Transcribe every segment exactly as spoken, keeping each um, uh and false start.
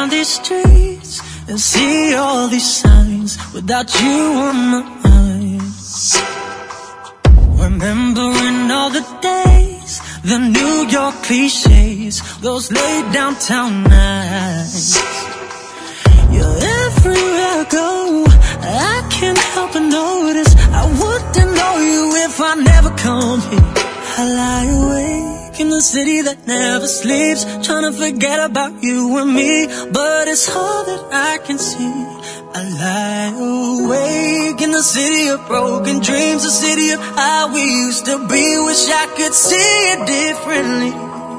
down these streets and see all these signs without you on my mind. Remembering all the days, the New York cliches, those late downtown nights. You're everywhere I go, I can't help but notice I wouldn't know you if I never come here. I lie awake in the city that never sleeps, trying to forget about you and me, but it's all that I can see. I lie awake in the city of broken dreams, a city of how we used to be. Wish I could see it differently.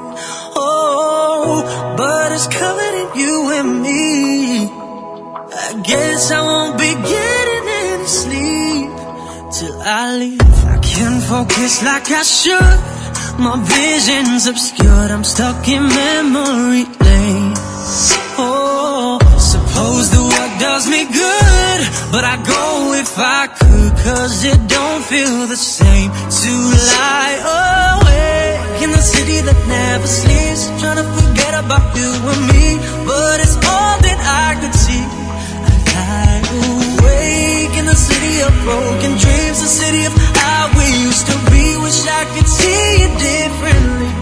Oh, but it's covered in you and me. I guess I won't be getting any sleep till I leave. I can't focus like I should, my vision's obscured, I'm stuck in memory lane. Oh, suppose the work does me good, but I go if I could, cause it don't feel the same to lie awake in the city that never sleeps, trying to forget about you and me, but it's all that I could see. I lie awake in the city of broken dreams, the city of how we used to be. Wish I could see it differently.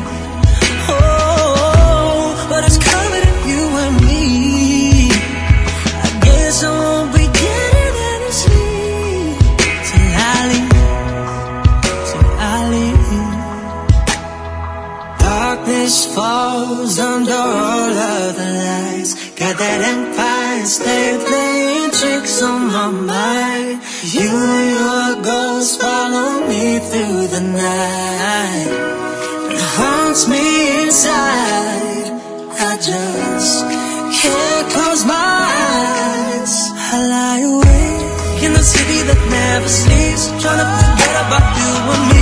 Oh, but it's covered in you and me. I guess I won't be getting any sleep till I leave, till I leave. Darkness falls under all of the lights, got that Empire State playing tricks on my mind. You and your ghosts follow me through the night, it haunts me inside. I just can't close my eyes. I lie awake in the city that never sleeps, trying to forget about you and me,